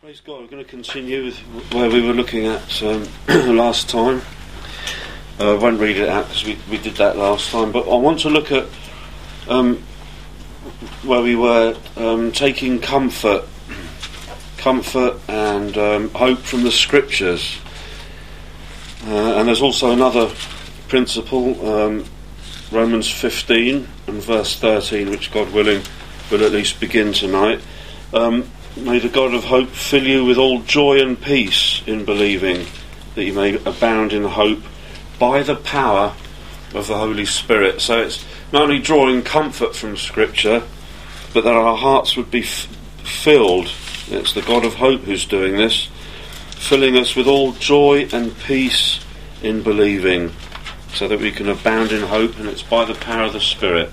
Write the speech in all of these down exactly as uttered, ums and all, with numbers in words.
Praise God. We're going to continue with where we were looking at um, last time. Uh, I won't read it out because we, we did that last time, but I want to look at um, where we were um, taking comfort comfort and um, hope from the Scriptures. Uh, and there's also another principle, um, Romans fifteen and verse thirteen, which God willing will at least begin tonight. Um, May the God of hope fill you with all joy and peace in believing, that you may abound in hope by the power of the Holy Spirit. So it's not only drawing comfort from Scripture, but that our hearts would be f- filled. It's the God of hope who's doing this, filling us with all joy and peace in believing, so that we can abound in hope, and it's by the power of the Spirit.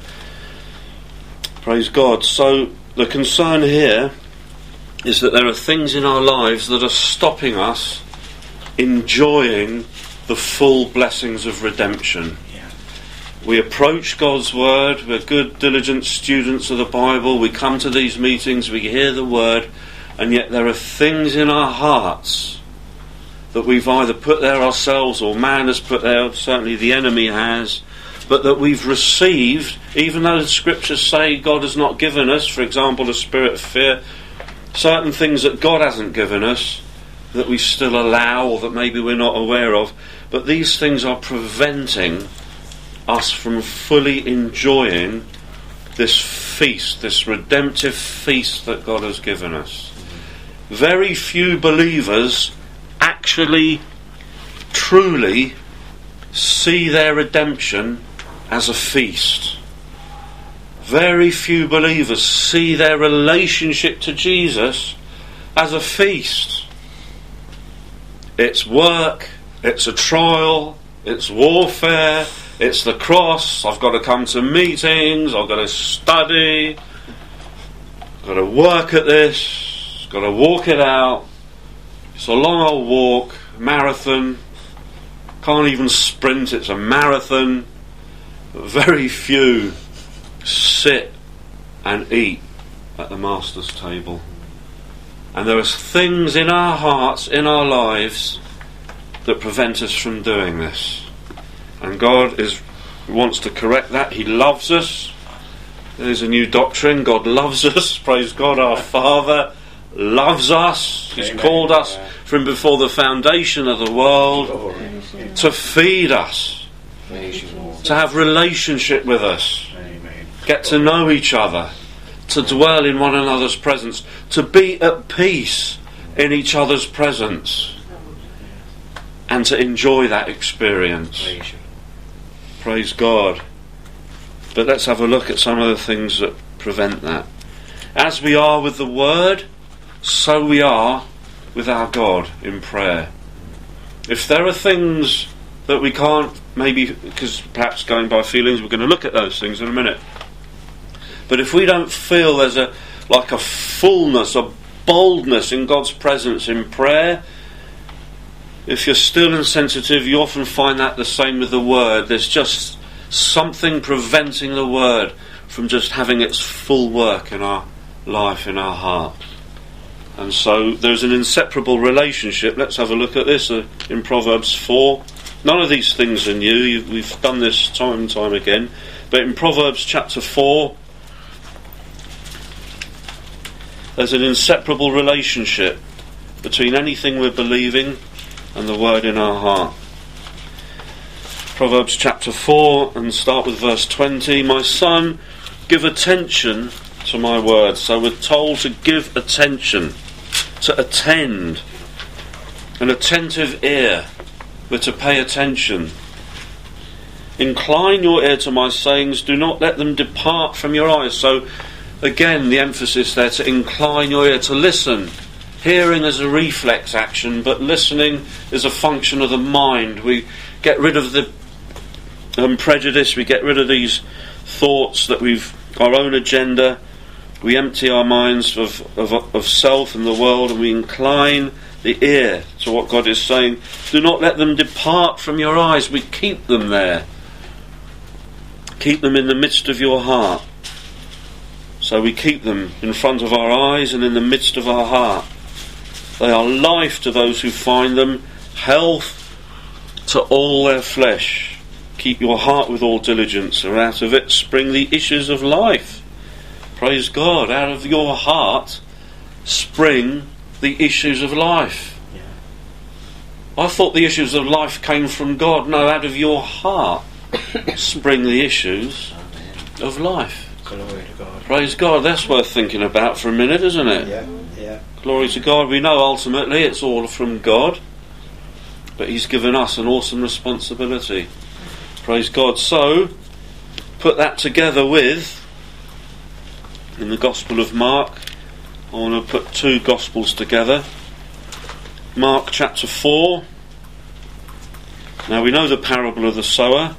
Praise God. So the concern here is that there are things in our lives that are stopping us enjoying the full blessings of redemption. Yeah. We approach God's Word, we're good, diligent students of the Bible, we come to these meetings, we hear the Word, and yet there are things in our hearts that we've either put there ourselves or man has put there, certainly the enemy has, but that we've received, even though the Scriptures say God has not given us, for example, a spirit of fear, certain things that God hasn't given us that we still allow or that maybe we're not aware of, but these things are preventing us from fully enjoying this feast, this redemptive feast that God has given us. Very few believers actually truly see their redemption as a feast. Very few believers see their relationship to Jesus as a feast. It's work, it's a trial, it's warfare, it's the cross. I've got to come to meetings, I've got to study, I've got to work at this, I've got to walk it out. It's a long old walk, marathon. Can't even sprint, it's a marathon. But very few sit and eat at the Master's table. And there are things in our hearts, in our lives, that prevent us from doing this. And God is wants to correct that. He loves us. There's a new doctrine. God loves us. Praise God. Our Father loves us. He's Amen. Called us from before the foundation of the world Amen. To feed us, Amen. To have relationship with us, get to know each other, to dwell in one another's presence, to be at peace in each other's presence, and to enjoy that experience. Praise God. But let's have a look at some of the things that prevent that. As we are with the Word, so we are with our God in prayer. If there are things that we can't, maybe because perhaps going by feelings, we're going to look at those things in a minute. But if we don't feel there's a like a fullness, a boldness in God's presence in prayer, if you're still insensitive, you often find that the same with the Word. There's just something preventing the Word from just having its full work in our life, in our heart. And so there's an inseparable relationship. Let's have a look at this uh, in Proverbs four. None of these things are new. You've, we've done this time and time again. But in Proverbs chapter four, there's an inseparable relationship between anything we're believing and the Word in our heart. Proverbs chapter four, and start with verse twenty. My son, give attention to my words. So we're told to give attention, to attend, an attentive ear. We're to pay attention. Incline your ear to my sayings, do not let them depart from your eyes. So again, the emphasis there, to incline your ear, to listen. Hearing is a reflex action, but listening is a function of the mind. We get rid of the um, prejudice, we get rid of these thoughts that we've, our own agenda. We empty our minds of, of, of self and the world, and we incline the ear to what God is saying. Do not let them depart from your eyes. We keep them there. Keep them in the midst of your heart. So we keep them in front of our eyes and in the midst of our heart. They are life to those who find them, health to all their flesh. Keep your heart with all diligence, and out of it spring the issues of life. Praise God, out of your heart spring the issues of life. Yeah. I thought the issues of life came from God. No, out of your heart spring the issues Amen. Of life. Glory to God. Praise God, that's worth thinking about for a minute, isn't it? Yeah, yeah. Glory to God. We know ultimately it's all from God, but He's given us an awesome responsibility. Praise God. So, put that together with, in the Gospel of Mark, I want to put two Gospels together. Mark chapter four. Now we know the parable of the sower,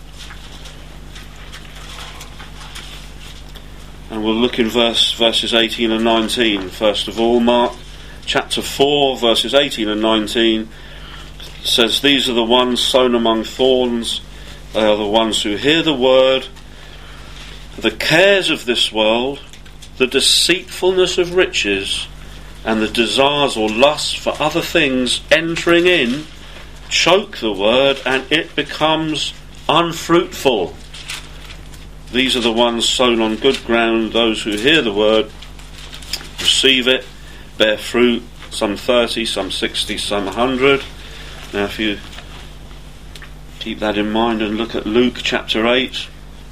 and we'll look in verse verses eighteen and nineteen. First of all, Mark chapter four, verses eighteen and nineteen says, "These are the ones sown among thorns. They are the ones who hear the word. The cares of this world, the deceitfulness of riches, and the desires or lusts for other things entering in, choke the word, and it becomes unfruitful. These are the ones sown on good ground, those who hear the word, receive it, bear fruit, some thirty, some sixty, some a hundred." Now if you keep that in mind and look at Luke chapter eight.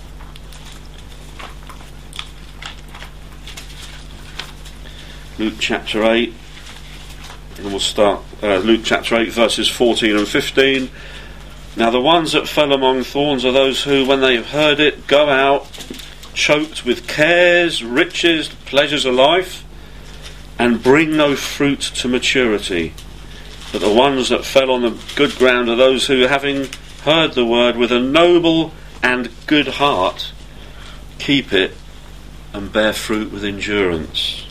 Luke chapter eight, and we'll start uh, Luke chapter eight verses fourteen and fifteen. "Now the ones that fell among thorns are those who, when they have heard it, go out, choked with cares, riches, pleasures of life, and bring no fruit to maturity. But the ones that fell on the good ground are those who, having heard the word with a noble and good heart, keep it and bear fruit with endurance."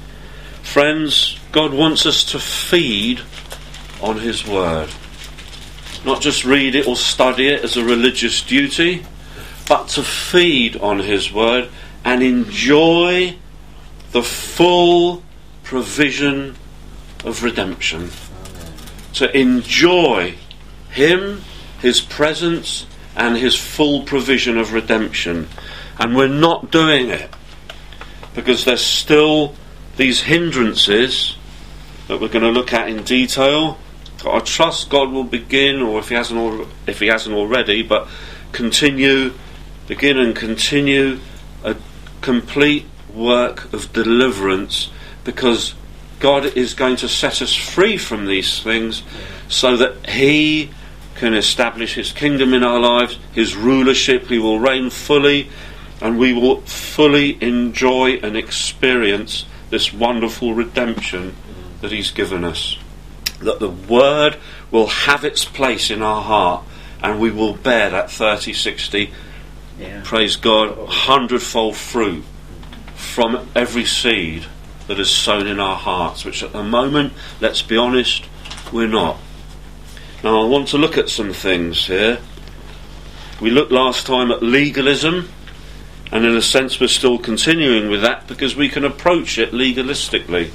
Friends, God wants us to feed on His word. Not just read it or study it as a religious duty, but to feed on His word and enjoy the full provision of redemption. To enjoy Him, His presence, and His full provision of redemption. And we're not doing it because there's still these hindrances that we're going to look at in detail. I trust God will begin, or if He hasn't, al- if He hasn't already, but continue, begin and continue a complete work of deliverance, because God is going to set us free from these things so that He can establish His kingdom in our lives, His rulership. He will reign fully, and we will fully enjoy and experience this wonderful redemption that He's given us. That the word will have its place in our heart, and we will bear that thirty, sixty, yeah. praise God, hundredfold fruit from every seed that is sown in our hearts, which at the moment, let's be honest, we're not. Now I want to look at some things here. We looked last time at legalism, and in a sense we're still continuing with that because we can approach it legalistically.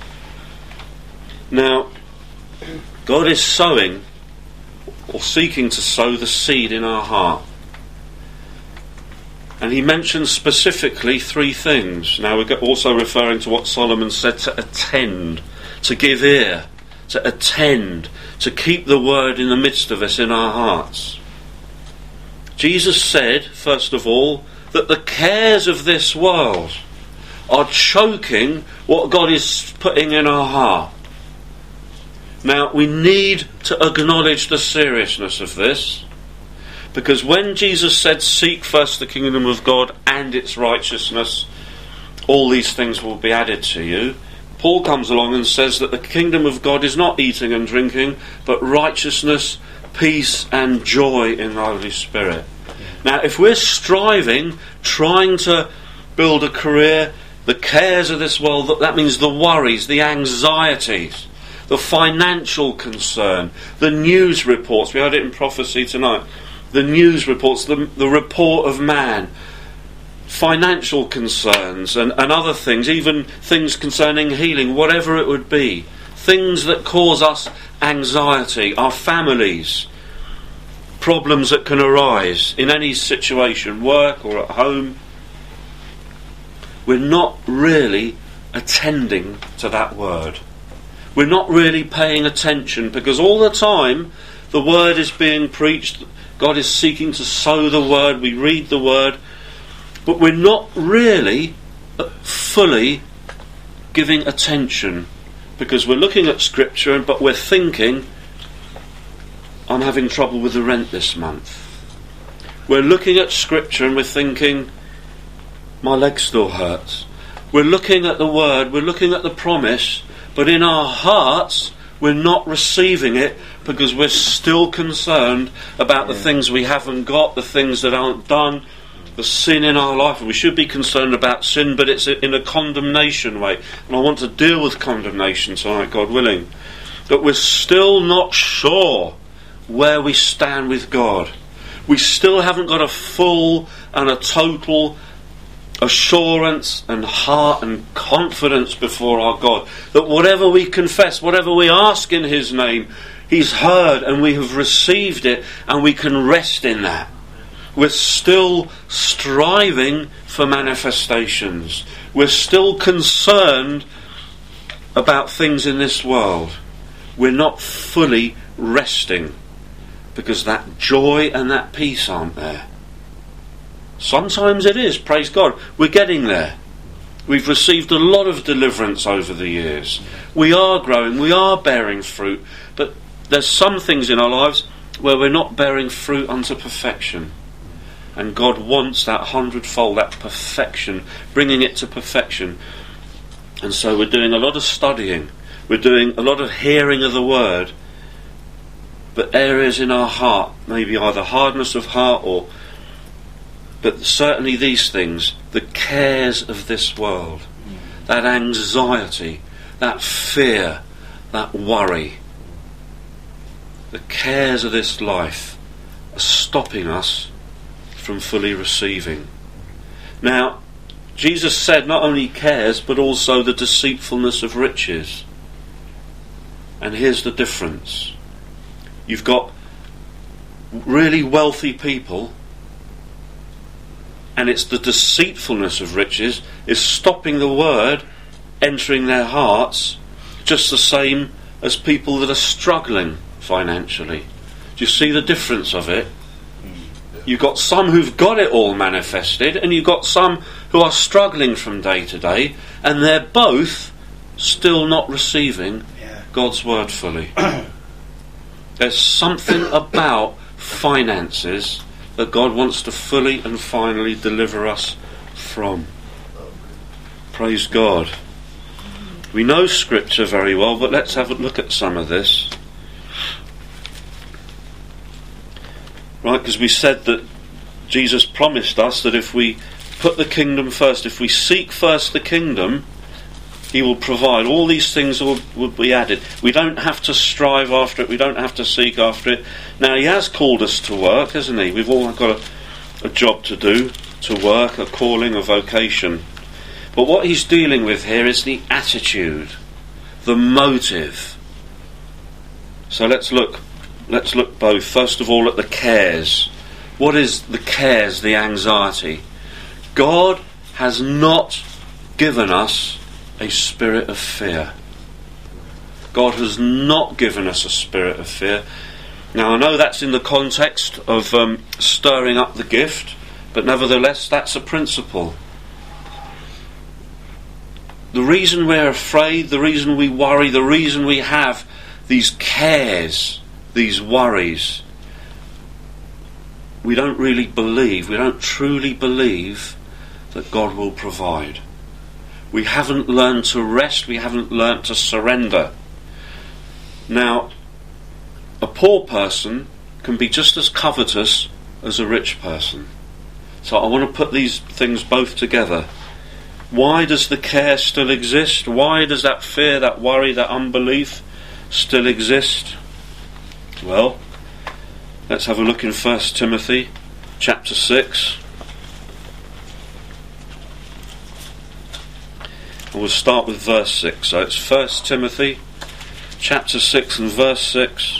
Now, God is sowing, or seeking to sow, the seed in our heart. And He mentions specifically three things. Now we're also referring to what Solomon said, to attend, to give ear, to attend, to keep the word in the midst of us in our hearts. Jesus said, first of all, that the cares of this world are choking what God is putting in our heart. Now, we need to acknowledge the seriousness of this, because when Jesus said, "Seek first the kingdom of God and its righteousness, all these things will be added to you," Paul comes along and says that the kingdom of God is not eating and drinking, but righteousness, peace and joy in the Holy Spirit. Now, if we're striving, trying to build a career, the cares of this world, that means the worries, the anxieties, the financial concern, the news reports, we heard it in prophecy tonight, the news reports, the, the report of man, financial concerns and, and other things, even things concerning healing, whatever it would be, things that cause us anxiety, our families, problems that can arise in any situation, work or at home, we're not really attending to that word. We're not really paying attention, because all the time the word is being preached, God is seeking to sow the word, we read the word, but we're not really fully giving attention, because we're looking at Scripture but we're thinking, I'm having trouble with the rent this month. We're looking at Scripture and we're thinking, my leg still hurts. We're looking at the word, we're looking at the promise, but in our hearts we're not receiving it, because we're still concerned about the things we haven't got, the things that aren't done, the sin in our life. And we should be concerned about sin, but it's in a condemnation way. And I want to deal with condemnation tonight, God willing. But we're still not sure where we stand with God. We still haven't got a full and a total assurance and heart and confidence before our God that whatever we confess, whatever we ask in His name, He's heard and we have received it, and we can rest in that. We're still striving for manifestations. We're still concerned about things in this world. We're not fully resting, because that joy and that peace aren't there. Sometimes it is, praise God. We're getting there. We've received a lot of deliverance over the years. We are growing, we are bearing fruit, but there's some things in our lives where we're not bearing fruit unto perfection. And God wants that hundredfold, that perfection, bringing it to perfection. And so we're doing a lot of studying, we're doing a lot of hearing of the word, but areas in our heart, maybe either hardness of heart or, but certainly these things, the cares of this world, that anxiety, that fear, that worry, the cares of this life are stopping us from fully receiving. Now, Jesus said not only cares, but also the deceitfulness of riches. And here's the difference. You've got really wealthy people, and it's the deceitfulness of riches is stopping the word entering their hearts, just the same as people that are struggling financially. Do you see the difference of it? You've got some who've got it all manifested, and you've got some who are struggling from day to day, and they're both still not receiving yeah. God's word fully. There's something about finances that God wants to fully and finally deliver us from. Praise God. We know Scripture very well, but let's have a look at some of this. Right, because we said that Jesus promised us that if we put the kingdom first, if we seek first the kingdom, He will provide. All these things will, will be added. We don't have to strive after it. We don't have to seek after it. Now, He has called us to work, hasn't He? We've all got a, a job to do, to work, a calling, a vocation. But what He's dealing with here is the attitude, the motive. So let's look. Let's look both. First of all, at the cares. What is the cares, the anxiety? God has not given us a spirit of fear. God has not given us a spirit of fear. Now, I know that's in the context of um, stirring up the gift, but nevertheless, that's a principle. The reason we're afraid, the reason we worry, the reason we have these cares, these worries, we don't really believe, we don't truly believe that God will provide. We haven't learned to rest, we haven't learned to surrender. Now, a poor person can be just as covetous as a rich person. So I want to put these things both together. Why does the care still exist? Why does that fear, that worry, that unbelief still exist? Well, let's have a look in First Timothy chapter six. And we'll start with verse six. So it's First Timothy chapter six and verse six.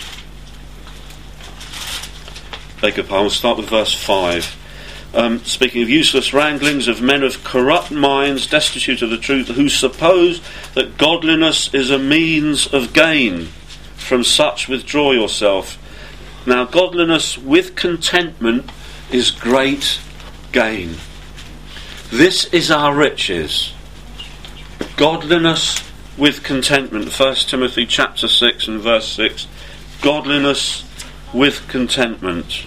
Beg your pardon, we'll start with verse five. Um, speaking of useless wranglings of men of corrupt minds, destitute of the truth, who suppose that godliness is a means of gain. From such withdraw yourself. Now, godliness with contentment is great gain. This is our riches. Godliness with contentment. First Timothy chapter six and verse six. Godliness with contentment.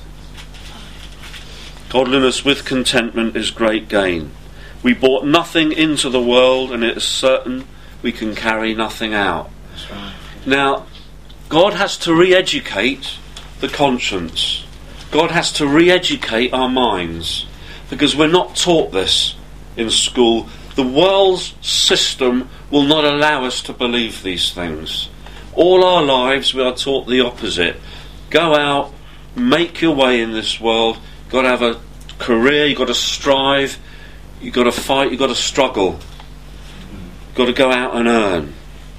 Godliness with contentment is great gain. We brought nothing into the world, and it is certain we can carry nothing out. That's right. Now, God has to re-educate the conscience. God has to re-educate our minds, because we're not taught this in school. The world's system will not allow us to believe these things. All our lives we are taught the opposite. Go out, make your way in this world. You've got to have a career, you've got to strive, you've got to fight, you've got to struggle. You've got to go out and earn.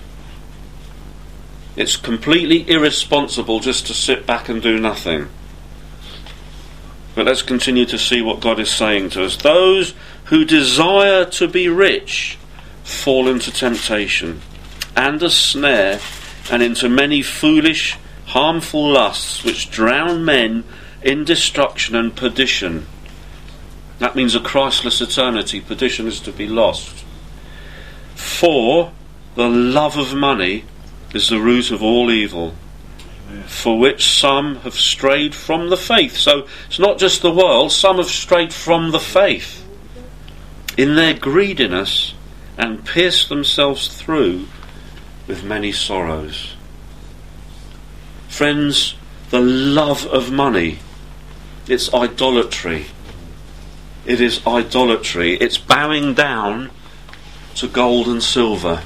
It's completely irresponsible just to sit back and do nothing. But let's continue to see what God is saying to us. Those who desire to be rich fall into temptation and a snare, and into many foolish, harmful lusts, which drown men in destruction and perdition. That means a Christless eternity. Perdition is to be lost. For the love of money is the root of all evil, for which some have strayed from the faith. So it's not just the world, some have strayed from the faith in their greediness, and pierced themselves through with many sorrows. Friends, the love of money, it's idolatry. It is idolatry. It's bowing down to gold and silver.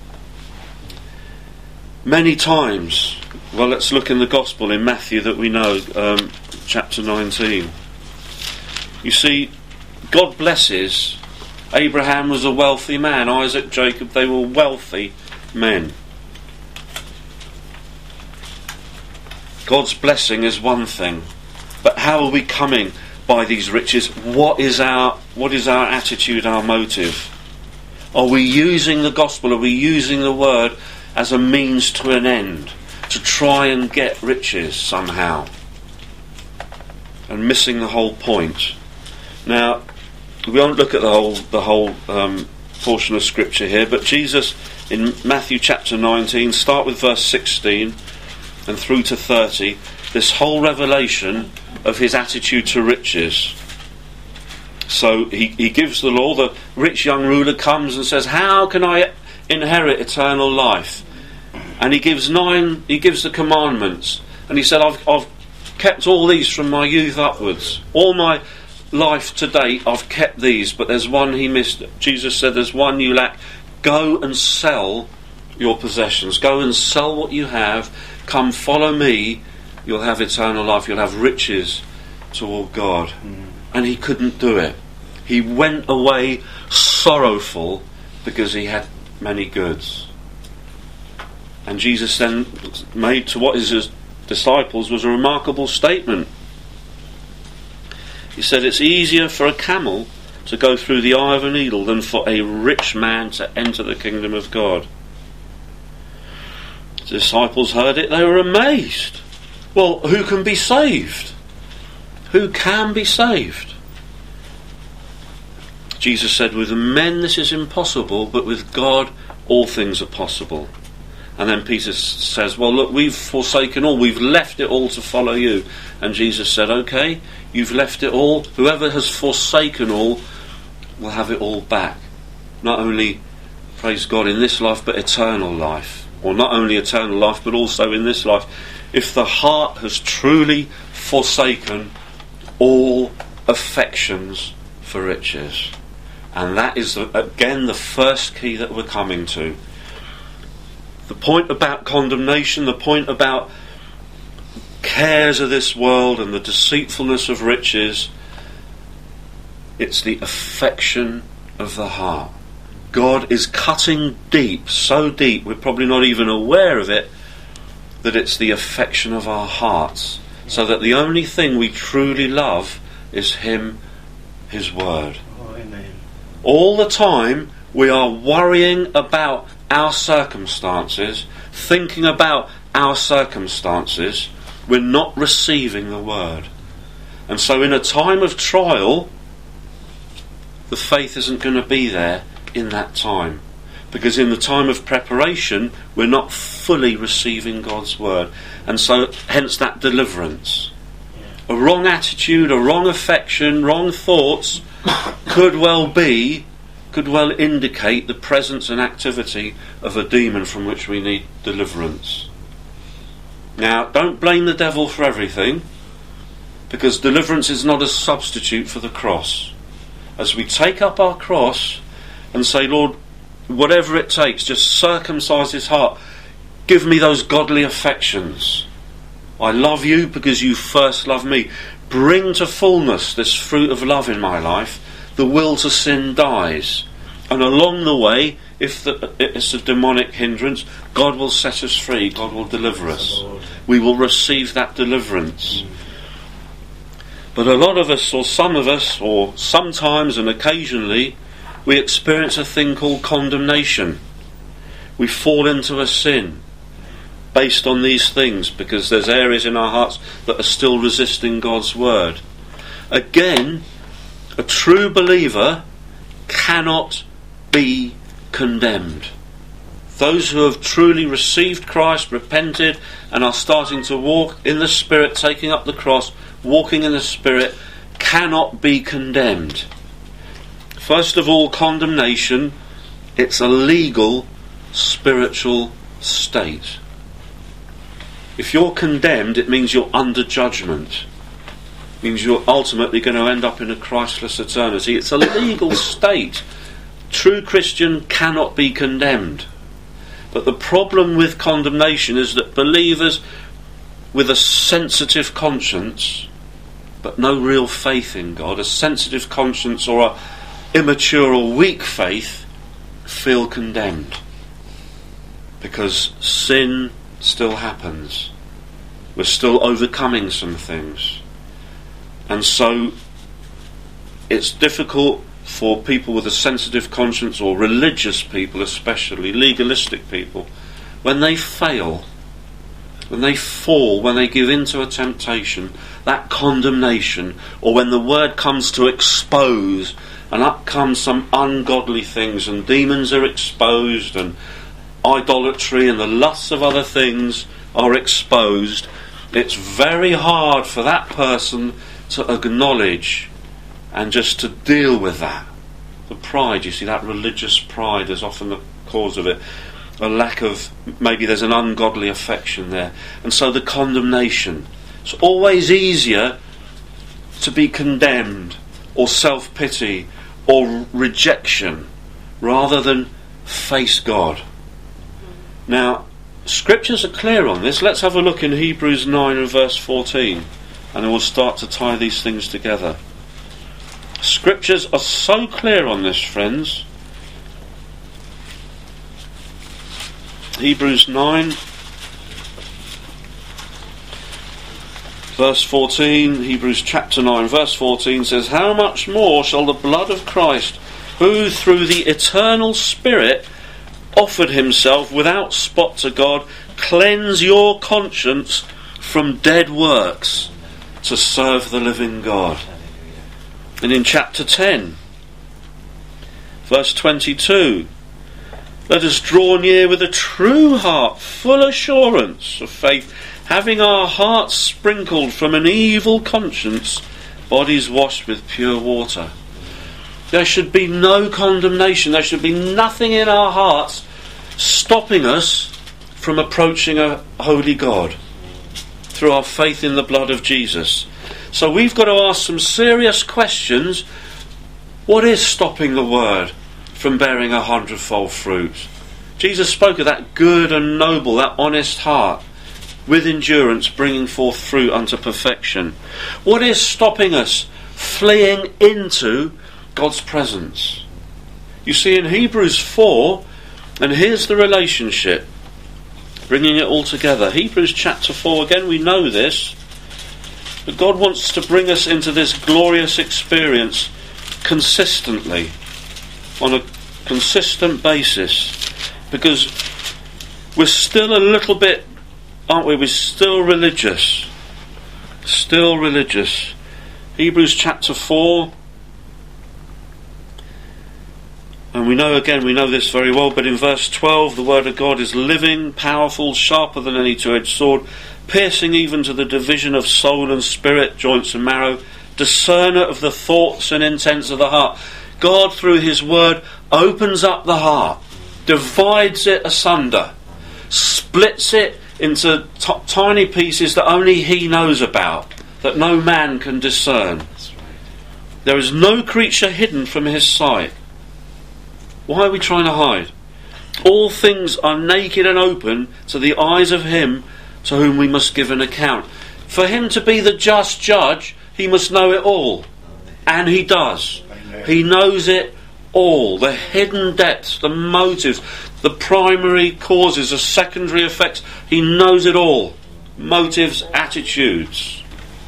Many times, well, let's look in the Gospel in Matthew that we know, um, chapter nineteen. You see, God blesses. Abraham was a wealthy man. Isaac, Jacob, they were wealthy men. God's blessing is one thing, but how are we coming by these riches? What is our what is our attitude, our motive? Are we using the gospel, are we using the word as a means to an end, to try and get riches somehow, and missing the whole point? Now, we won't look at the whole the whole um, portion of scripture here, but Jesus in Matthew chapter nineteen, start with verse sixteen and through to thirty, this whole revelation of his attitude to riches. So he, he gives the law. The rich young ruler comes and says, how can I inherit eternal life? And he gives nine, he gives the commandments, and he said, I've, I've kept all these from my youth upwards. All my life to date I've kept these, but there's one he missed. Jesus said, there's one you lack. Go and sell your possessions. Go and sell what you have. Come follow me. You'll have eternal life. You'll have riches toward God. Mm. And he couldn't do it. He went away sorrowful because he had many goods. And Jesus then made to what his disciples was a remarkable statement. He said, it's easier for a camel to go through the eye of a needle than for a rich man to enter the kingdom of God. The disciples heard it, they were amazed. Well, who can be saved? Who can be saved? Jesus said, with men this is impossible, but with God all things are possible. And then Peter says, well, look, we've forsaken all, we've left it all to follow you. And Jesus said, okay, you've left it all. Whoever has forsaken all will have it all back. Not only, praise God, in this life, but eternal life. Or not only eternal life, but also in this life. If the heart has truly forsaken all affections for riches. And that is, the, again, the first key that we're coming to. The point about condemnation, the point about cares of this world and the deceitfulness of riches, it's the affection of the heart. God is cutting deep, so deep we're probably not even aware of it, that it's the affection of our hearts, so that the only thing we truly love is Him, His Word. Oh, amen. All the time we are worrying about our circumstances, thinking about our circumstances, we're not receiving the Word. And so in a time of trial, the faith isn't going to be there in that time. Because in the time of preparation, we're not fully receiving God's Word. And so, hence that deliverance. A wrong attitude, a wrong affection, wrong thoughts could well be, could well indicate the presence and activity of a demon from which we need deliverance. Now, don't blame the devil for everything, because deliverance is not a substitute for the cross. As we take up our cross and say, Lord, whatever it takes, just circumcise his heart. Give me those godly affections. I love you because you first loved me. Bring to fullness this fruit of love in my life. The will to sin dies. And along the way, if the, it's a demonic hindrance, God will set us free. God will deliver us. We will receive that deliverance. But a lot of us, or some of us, or sometimes and occasionally, we experience a thing called condemnation. We fall into a sin based on these things because there's areas in our hearts that are still resisting God's Word. Again, a true believer cannot be condemned. Those who have truly received Christ, repented, and are starting to walk in the Spirit, taking up the cross, walking in the Spirit, cannot be condemned. First of all, condemnation, it's a legal, spiritual state. If you're condemned, it means you're under judgment. It means you're ultimately going to end up in a Christless eternity. It's a legal state. True Christian cannot be condemned. But the problem with condemnation is that believers with a sensitive conscience, but no real faith in God, a sensitive conscience or a immature or weak faith, feel condemned because sin still happens. We're still overcoming some things, and so it's difficult for people with a sensitive conscience, or religious people especially, legalistic people, when they fail, when they fall, when they give in to a temptation, that condemnation, or when the word comes to expose, and up comes some ungodly things, and demons are exposed, and idolatry and the lusts of other things are exposed, it's very hard for that person to acknowledge and just to deal with that. The pride, you see, that religious pride is often the cause of it. A lack of, maybe there's an ungodly affection there. And so the condemnation. It's always easier to be condemned, or self-pity, or rejection, rather than face God. Now, scriptures are clear on this. Let's have a look in Hebrews nine and verse fourteen, and then we'll start to tie these things together. Scriptures are so clear on this, friends. Hebrews nine, verse fourteen, Hebrews chapter nine, verse fourteen says, "How much more shall the blood of Christ, who through the eternal Spirit offered himself without spot to God, cleanse your conscience from dead works to serve the living God?" And in chapter ten, verse twenty-two, "Let us draw near with a true heart, full assurance of faith, having our hearts sprinkled from an evil conscience, bodies washed with pure water." There should be no condemnation. There should be nothing in our hearts stopping us from approaching a holy God through our faith in the blood of Jesus. So we've got to ask some serious questions. What is stopping the word from bearing a hundredfold fruit? Jesus spoke of that good and noble, that honest heart, with endurance bringing forth fruit unto perfection. What is stopping us fleeing into God's presence? You see, in Hebrews four, and here's the relationship, bringing it all together. Hebrews chapter four, again we know this, but God wants to bring us into this glorious experience consistently, on a consistent basis, because we're still a little bit, aren't we? We're still religious. Still religious. Hebrews chapter four. And we know again, we know this very well, but in verse twelve, the word of God is living, powerful, sharper than any two-edged sword, piercing even to the division of soul and spirit, joints and marrow, discerner of the thoughts and intents of the heart. God, through his word, opens up the heart, divides it asunder, splits it into t- tiny pieces that only he knows about, that no man can discern. There is no creature hidden from his sight. Why are we trying to hide? All things are naked and open to the eyes of him to whom we must give an account. For him to be the just judge, he must know it all. And he does. He knows it all. The hidden depths, the motives, the primary causes, the secondary effects. He knows it all. Motives, attitudes.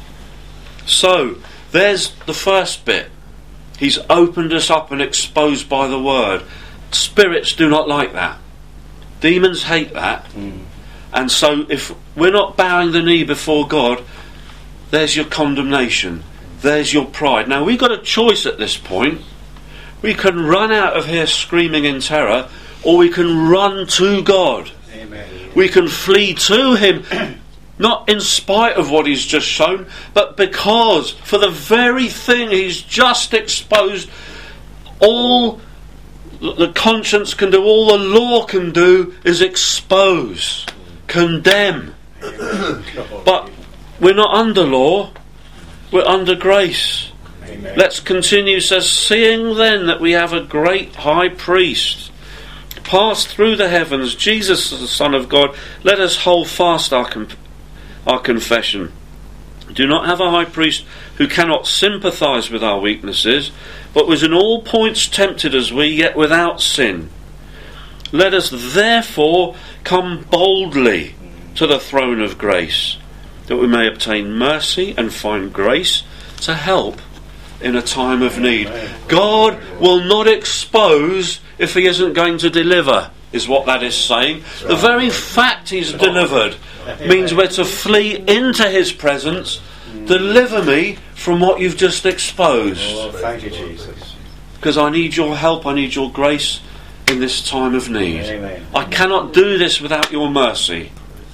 So, there's the first bit. He's opened us up and exposed by the word. Spirits do not like that. Demons hate that. Mm. And so if we're not bowing the knee before God, there's your condemnation. There's your pride. Now we've got a choice at this point. We can run out of here screaming in terror, or we can run to God. Amen. We can flee to him. Not in spite of what he's just shown, but because, for the very thing he's just exposed, all the conscience can do, all the law can do, is expose, condemn. But we're not under law, we're under grace. Amen. Let's continue, says, seeing then that we have a great high priest, passed through the heavens, Jesus the Son of God, let us hold fast our comp- Our confession. Do not have a high priest who cannot sympathise with our weaknesses, but was in all points tempted as we, yet without sin. Let us therefore come boldly to the throne of grace, that we may obtain mercy and find grace to help in a time of need. God will not expose if he isn't going to deliver, is what that is saying. The very fact he's delivered means we're to flee into his presence. Deliver me from what you've just exposed. Oh, thank you, Jesus. Because I need your help, I need your grace in this time of need. Amen. I cannot do this without your mercy.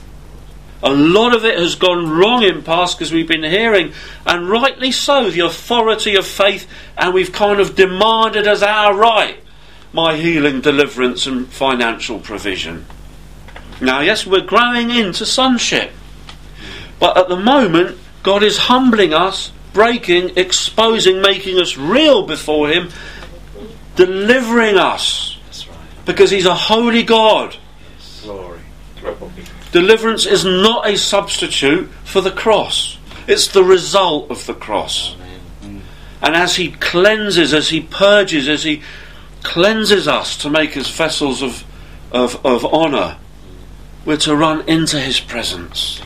A lot of it has gone wrong in past because we've been hearing, and rightly so, the authority of faith, and we've kind of demanded as our right my healing, deliverance and financial provision. Now yes, we're growing into sonship, but at the moment God is humbling us, breaking, exposing, making us real before him, delivering us. That's right. Because he's a holy God. Glory. Deliverance is not a substitute for the cross. It's the result of the cross. Amen. And as he cleanses, as he purges, as he cleanses us to make us vessels of, of, of honour, we're to run into his presence,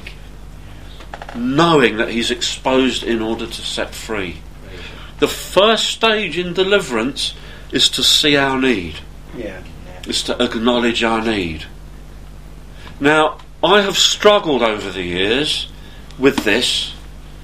knowing that he's exposed in order to set free. The first stage in deliverance is to see our need. Yeah. Is to acknowledge our need. Now, I have struggled over the years with this,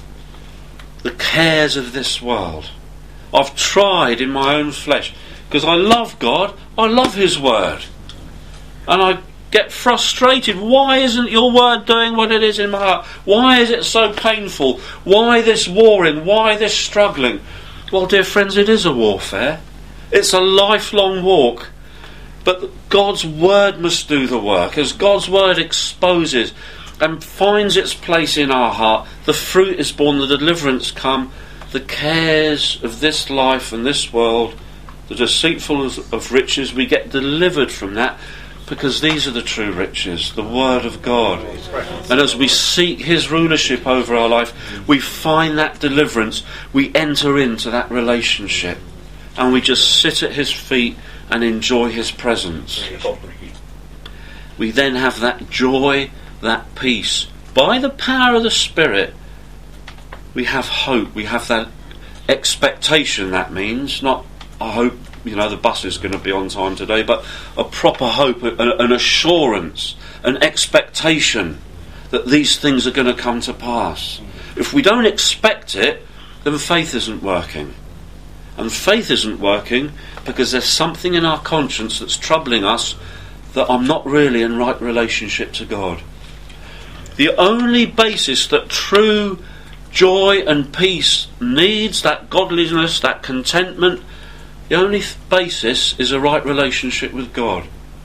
the cares of this world. I've tried in my own flesh, because I love God, I love his word, and I get frustrated. Why isn't your word doing what it is in my heart? Why is it so painful? Why this warring? Why this struggling? Well, dear friends, it is a warfare. It's a lifelong walk. But God's word must do the work. As God's word exposes and finds its place in our heart, the fruit is born, the deliverance come, the cares of this life and this world, the deceitful of riches, we get delivered from that, because these are the true riches, the word of God. And as we seek his rulership over our life, we find that deliverance, we enter into that relationship, and we just sit at his feet and enjoy his presence. We then have that joy, that peace. By the power of the Spirit, we have hope. We have that expectation, that means. Not, I hope, you know, the bus is going to be on time today, but a proper hope, an assurance, an expectation that these things are going to come to pass. If we don't expect it, then faith isn't working. And faith isn't working because there's something in our conscience that's troubling us, that I'm not really in right relationship to God. The only basis that true joy and peace needs, that godliness, that contentment, the only th- basis is a right relationship with God.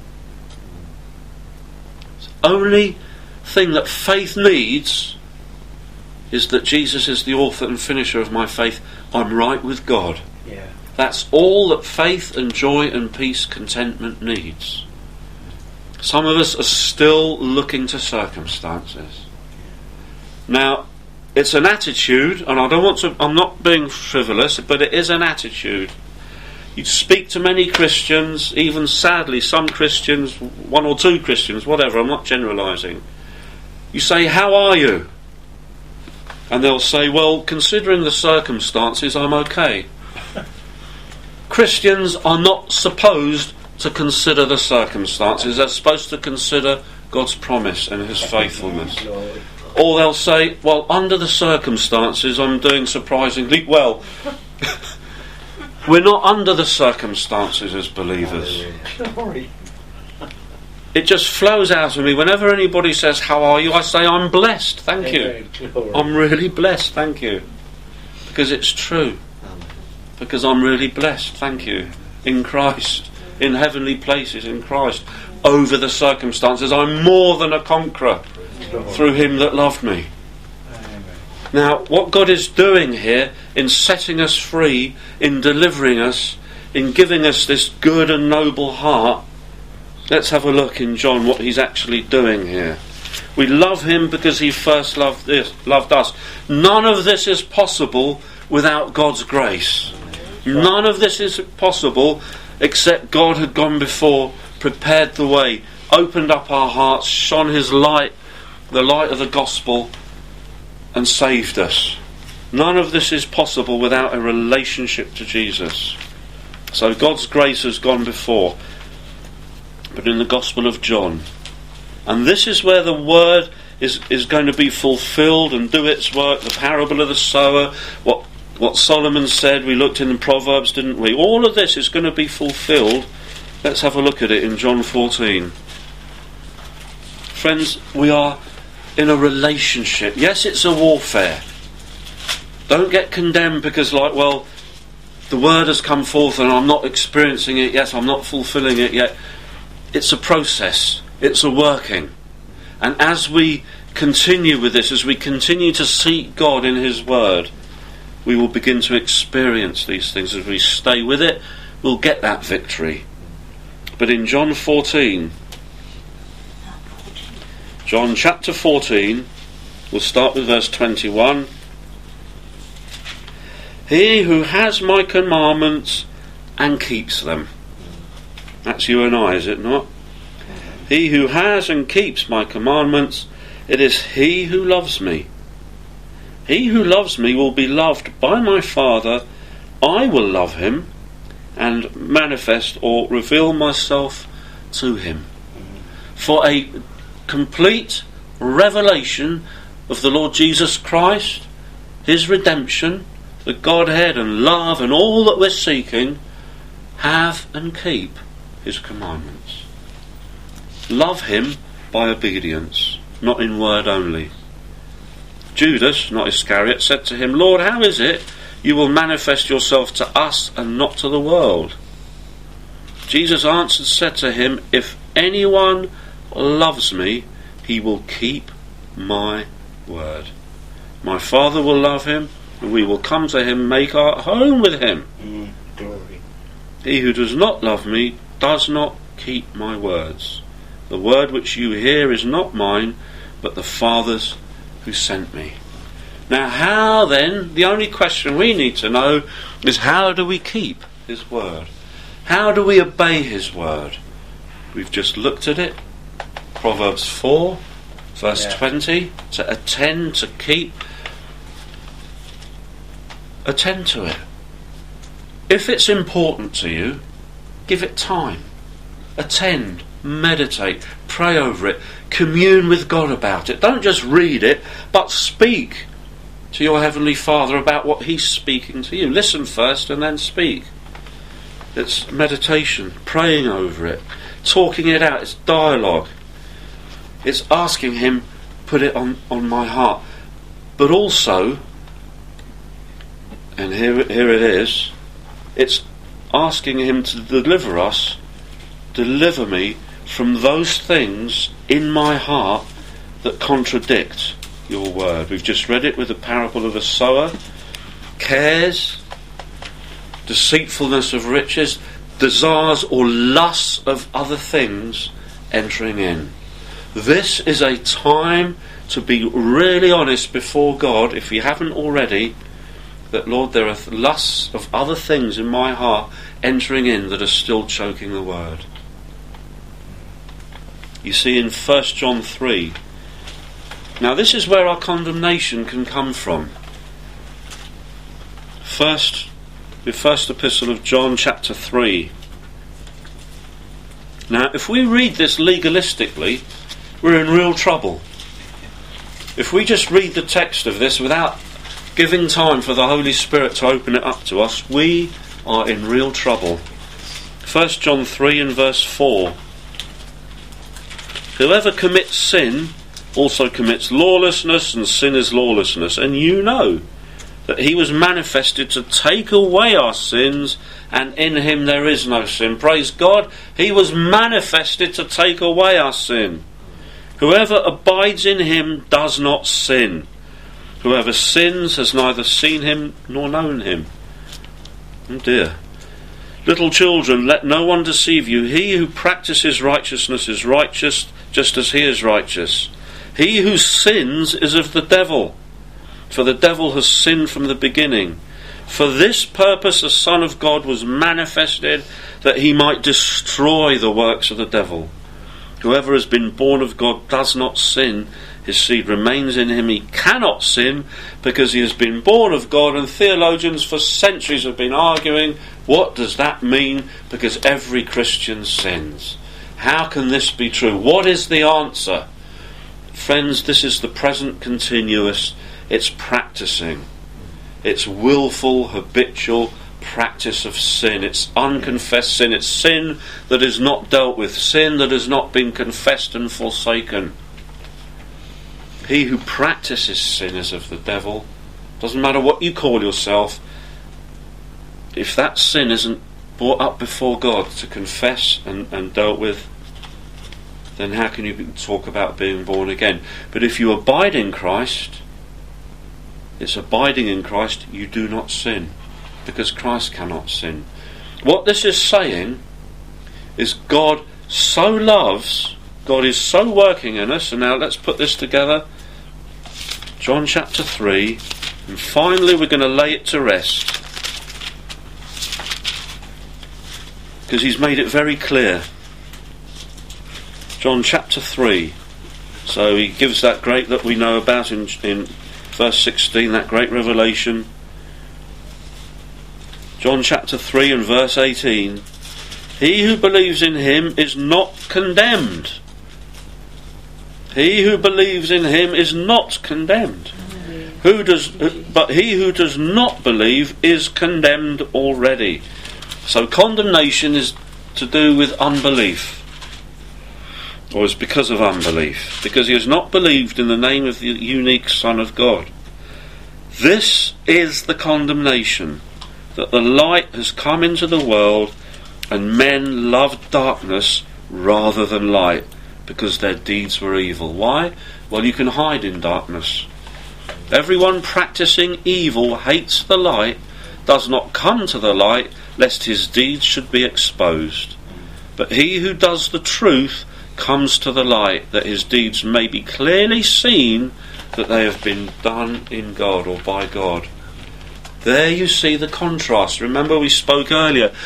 The only thing that faith needs is that Jesus is the author and finisher of my faith. I'm right with God. Yeah. That's all that faith and joy and peace, contentment needs. Some of us are still looking to circumstances. Now, it's an attitude, and I don't want to, I'm not being frivolous, but it is an attitude. You speak to many Christians, even sadly some Christians, one or two Christians, whatever, I'm not generalising. You say, how are you? And they'll say, well, considering the circumstances, I'm okay. Christians are not supposed to consider the circumstances. They're supposed to consider God's promise and his faithfulness. Or they'll say, well, under the circumstances, I'm doing surprisingly well. We're not under the circumstances as believers. It just flows out of me. Whenever anybody says, how are you? I say, I'm blessed, thank you. I'm really blessed, thank you. Because it's true. Because I'm really blessed, thank you. In Christ. In heavenly places in Christ. Over the circumstances. I'm more than a conqueror through him that loved me. Now, what God is doing here in setting us free, in delivering us, in giving us this good and noble heart, let's have a look in John what he's actually doing here. We love him because he first loved this, loved us. None of this is possible without God's grace. None of this is possible except God had gone before, prepared the way, opened up our hearts, shone his light, the light of the gospel, and saved us. None of this is possible without a relationship to Jesus. So God's grace has gone before. But in the Gospel of John, and this is where the word is, is going to be fulfilled and do its work, the parable of the sower, what what Solomon said, we looked in the Proverbs, didn't we? All of this is going to be fulfilled. Let's have a look at it in John fourteen. Friends, we are in a relationship. Yes, it's a warfare. Don't get condemned because, like, well, the word has come forth and I'm not experiencing it yet, I'm not fulfilling it yet. It's a process. It's a working. And as we continue with this, as we continue to seek God in his word, we will begin to experience these things. As we stay with it, we'll get that victory. But in John fourteen, John chapter fourteen, we'll start with verse twenty-one. He who has my commandments and keeps them. That's you and I, is it not? He who has and keeps my commandments, it is he who loves me. He who loves me will be loved by my Father. I will love him and manifest or reveal myself to him. For a complete revelation of the Lord Jesus Christ, his redemption, the Godhead and love and all that we're seeking, have and keep his commandments. Love him by obedience, not in word only. Judas, not Iscariot, said to him, Lord, how is it you will manifest yourself to us and not to the world? Jesus answered, said to him, if anyone loves me, he will keep my word. My Father will love him, and we will come to him, make our home with him. Mm, glory. He who does not love me does not keep my words. The word which you hear is not mine, but the Father's who sent me. Now how then, the only question we need to know is how do we keep his word? How do we obey his word? We've just looked at it. Proverbs four, verse Yeah. twenty. To attend, to keep. Attend to it. If it's important to you, give it time. Attend, meditate, pray over it, commune with God about it. Don't just read it, but speak to your Heavenly Father about what He's speaking to you. Listen first and then speak. It's meditation, praying over it, talking it out. It's dialogue. It's asking Him, put it on, on my heart. But also, and here, here it is, it's asking Him to deliver us, deliver me from those things in my heart that contradict your word. We've just read it with the parable of the sower. Cares, deceitfulness of riches, desires or lusts of other things entering in. This is a time to be really honest before God, if you haven't already, that, Lord, there are lusts of other things in my heart entering in that are still choking the word. You see in First John three, now this is where our condemnation can come from. First, the first epistle of John, chapter three. Now, if we read this legalistically, we're in real trouble. If we just read the text of this without giving time for the Holy Spirit to open it up to us, we are in real trouble. First John three and verse four. Whoever commits sin also commits lawlessness, and sin is lawlessness. And you know that he was manifested to take away our sins, and in him there is no sin. Praise God, he was manifested to take away our sin. Whoever abides in him does not sin. Whoever sins has neither seen him nor known him. Oh dear. Little children, let no one deceive you. He who practices righteousness is righteous, just as he is righteous. He who sins is of the devil, for the devil has sinned from the beginning. For this purpose the Son of God was manifested, that he might destroy the works of the devil. Whoever has been born of God does not sin. His seed remains in him. He cannot sin because he has been born of God. And theologians for centuries have been arguing, what does that mean? Because every Christian sins. How can this be true? What is the answer? Friends, this is the present continuous. It's practicing. It's willful, habitual practice of sin. It's unconfessed sin. It's sin that is not dealt with. Sin that has not been confessed and forsaken. He who practices sin is of the devil. Doesn't matter what you call yourself. If that sin isn't brought up before God to confess and, and dealt with, then how can you talk about being born again? But if you abide in Christ, it's abiding in Christ, you do not sin, because Christ cannot sin. What this is saying is God so loves, God is so working in us, and now let's put this together. John chapter three, and finally we're going to lay it to rest, because he's made it very clear. John chapter three. So he gives that great that we know about in, in verse sixteen, that great revelation. John chapter three and verse eighteen. He who believes in him is not condemned. He who believes in him is not condemned. Who does, but he who does not believe is condemned already. So condemnation is to do with unbelief, or is because of unbelief, because he has not believed in the name of the unique Son of God. This is the condemnation, that the light has come into the world, and men loved darkness rather than light, because their deeds were evil. Why? Well, you can hide in darkness. Everyone practicing evil hates the light, does not come to the light, lest his deeds should be exposed. But he who does the truth comes to the light, that his deeds may be clearly seen, that they have been done in God, or by God. There you see the contrast. Remember we spoke earlier,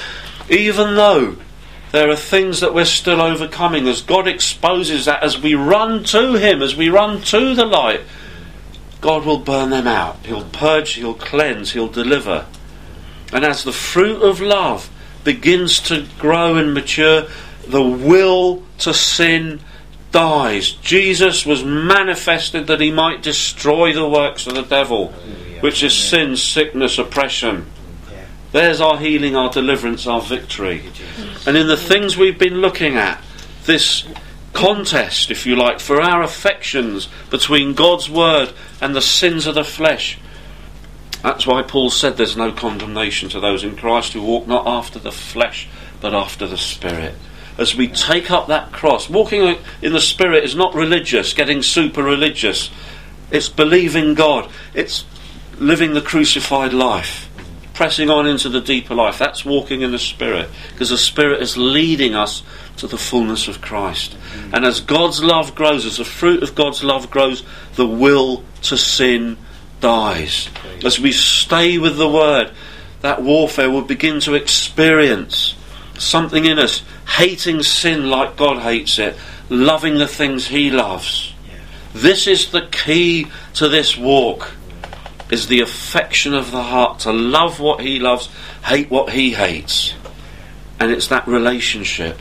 Even though there are things that we're still overcoming, as God exposes that, as we run to Him, as we run to the light, God will burn them out. He'll purge, He'll cleanse, He'll deliver. And as the fruit of love begins to grow and mature, the will to sin dies. Jesus was manifested that He might destroy the works of the devil, which is sin, sickness, oppression. There's our healing, our deliverance, our victory. And in the things we've been looking at, this contest, if you like, for our affections between God's word and the sins of the flesh, that's why Paul said there's no condemnation to those in Christ who walk not after the flesh but after the Spirit. As we take up that cross, walking in the Spirit is not religious, getting super religious. It's believing God. It's living the crucified life, pressing on into the deeper life. That's walking in the Spirit, because the Spirit is leading us to the fullness of Christ. Mm. And as God's love grows, as the fruit of God's love grows, the will to sin dies. As we stay with the Word, that warfare will begin to experience something in us, hating sin like God hates it, loving the things He loves. Yeah. This is the key to this walk, is the affection of the heart, to love what He loves, hate what He hates. And it's that relationship.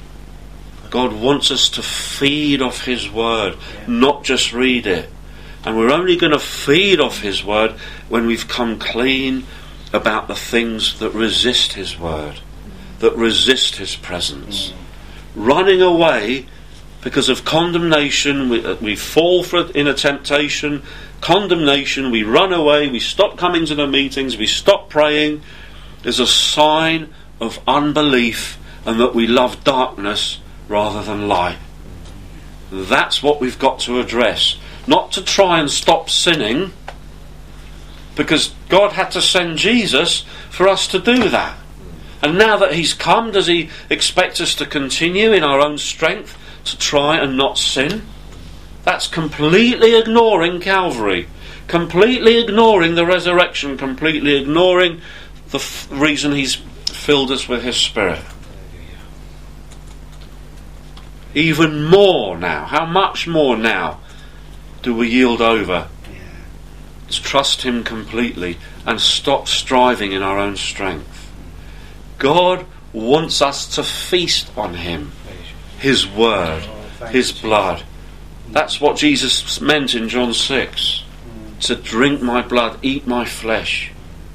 God wants us to feed off His Word, yeah. not just read it. And we're only going to feed off His Word when we've come clean about the things that resist His Word, that resist His presence. Mm. Running away because of condemnation, we, uh, we fall for it in a temptation, condemnation, we run away, we stop coming to the meetings, we stop praying, is a sign of unbelief and that we love darkness rather than light. That's what we've got to address. Not to try and stop sinning, because God had to send Jesus for us to do that. And now that He's come, does He expect us to continue in our own strength to try and not sin? That's completely ignoring Calvary, completely ignoring the resurrection, completely ignoring the f- reason He's filled us with His Spirit. Even more now, how much more now do we yield over? Yeah. Let's trust Him completely and stop striving in our own strength. God wants us to feast on Him, His Word, His blood. That's what Jesus meant in John six. To drink my blood, eat my flesh.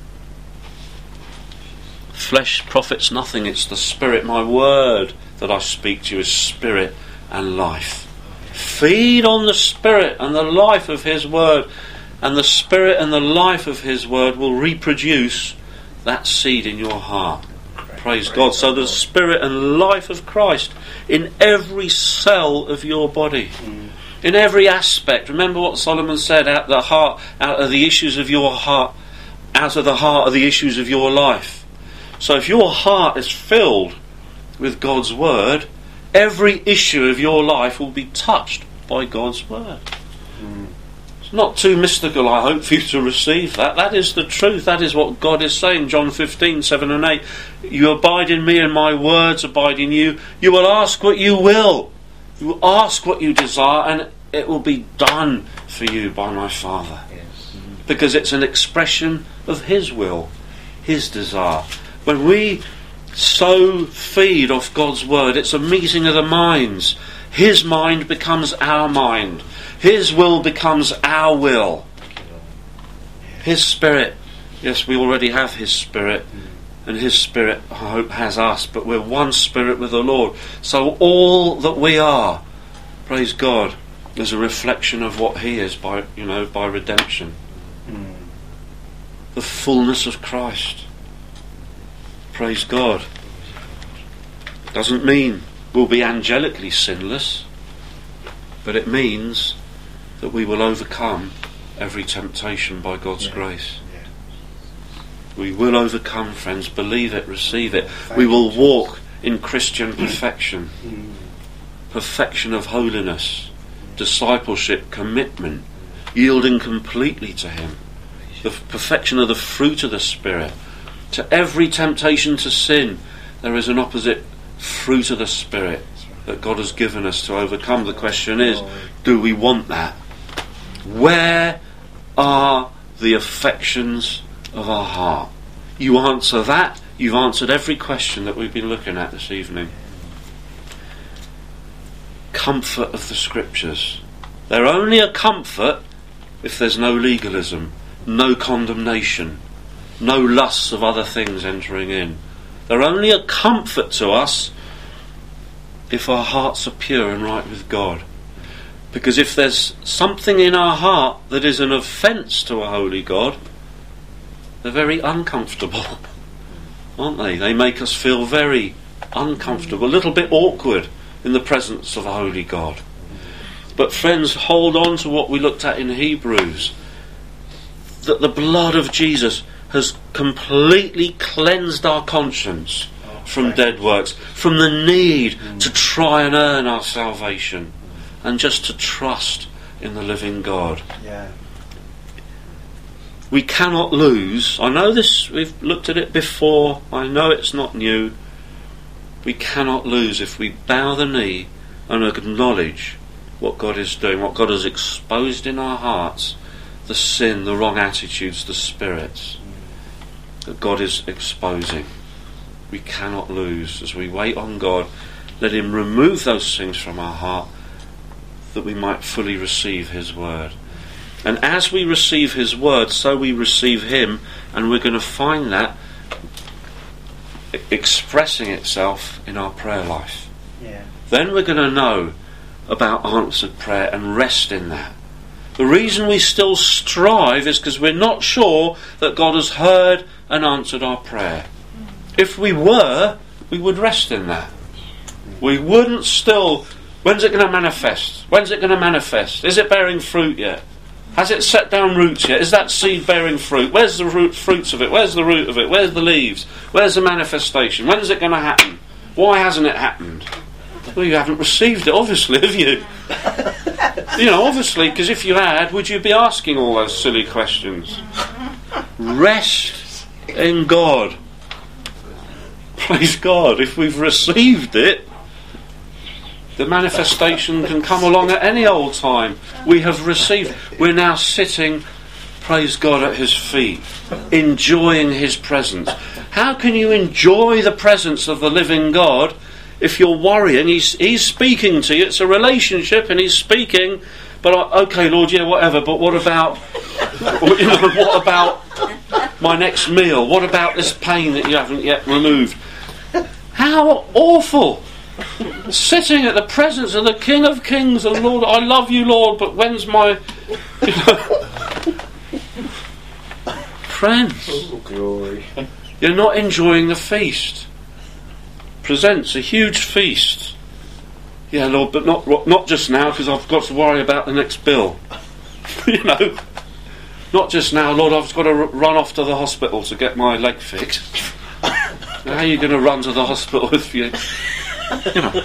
Flesh profits nothing, it's the Spirit. My word that I speak to you is spirit and life. Feed on the Spirit and the life of His Word, and the Spirit and the life of His Word will reproduce that seed in your heart. Praise God. So the Spirit and life of Christ in every cell of your body, in every aspect. Remember what Solomon said, out of the heart, out of the issues of your heart, out of the heart are the issues of your life. So if your heart is filled with God's Word, every issue of your life will be touched by God's Word. Mm. It's not too mystical, I hope, for you to receive that. That is the truth. That is what God is saying. John fifteen, seven and eight. You abide in me and my words abide in you. You will ask what you will. You will ask what you desire and it will be done for you by my Father. Yes. Mm. Because it's an expression of His will, His desire. When we so feed off God's Word, it's a meeting of the minds. His mind becomes our mind. His will becomes our will. His Spirit, yes, we already have His Spirit, and His Spirit, I hope, has us, but we're one Spirit with the Lord. So all that we are, praise God, is a reflection of what He is by, you know, by redemption. Mm. The fullness of Christ. Praise God. Doesn't mean we'll be angelically sinless, but it means that we will overcome every temptation by God's yeah. grace. Yeah. We will overcome, friends. Believe it, receive it. Thank we will walk in Christian perfection. Perfection of holiness, discipleship, commitment, yielding completely to Him. The perfection of the fruit of the Spirit. To every temptation to sin, there is an opposite fruit of the Spirit that God has given us to overcome. The question is, do we want that? Where are the affections of our heart? You answer that, you've answered every question that we've been looking at this evening. Comfort of the Scriptures. They're only a comfort if there's no legalism, no condemnation, no lusts of other things entering in. They're only a comfort to us if our hearts are pure and right with God. Because if there's something in our heart that is an offence to a holy God, they're very uncomfortable, aren't they? They make us feel very uncomfortable, a little bit awkward in the presence of a holy God. But friends, hold on to what we looked at in Hebrews, that the blood of Jesus has completely cleansed our conscience from dead works, from the need to try and earn our salvation, and just to trust in the living God. Yeah. We cannot lose. I know this, we've looked at it before, I know it's not new. We cannot lose if we bow the knee and acknowledge what God is doing, what God has exposed in our hearts, the sin, the wrong attitudes, the spirits that God is exposing. We cannot lose. As we wait on God, let Him remove those things from our heart that we might fully receive His word. And as we receive His word, so we receive Him, and we're going to find that expressing itself in our prayer life. Yeah. Then we're going to know about answered prayer and rest in that. The reason we still strive is because we're not sure that God has heard and answered our prayer. If we were, we would rest in that. We wouldn't still... When's it going to manifest? When's it going to manifest? Is it bearing fruit yet? Has it set down roots yet? Is that seed bearing fruit? Where's the root, fruits of it? Where's the root of it? Where's the leaves? Where's the manifestation? When's it going to happen? Why hasn't it happened? Well, you haven't received it, obviously, have you? You know, obviously, because if you had, would you be asking all those silly questions? Rest in God. Praise God. If we've received it, the manifestation can come along at any old time. We have received. We're now sitting, praise God, at His feet, enjoying His presence. How can you enjoy the presence of the living God if you're worrying? He's, he's speaking to you. It's a relationship, and He's speaking. But I, okay, Lord, yeah, whatever. But what about, you know, what about my next meal? What about this pain that you haven't yet removed? How awful! Sitting at the presence of the King of Kings and Lord, I love you, Lord, but when's my... You know, friends, Oh, glory. you're not enjoying the feast. Presents a huge feast. Yeah, Lord, but not not just now, because I've got to worry about the next bill. You know, not just now, Lord, I've got to r- run off to the hospital to get my leg fixed. How are you going to run to the hospital if you... You know.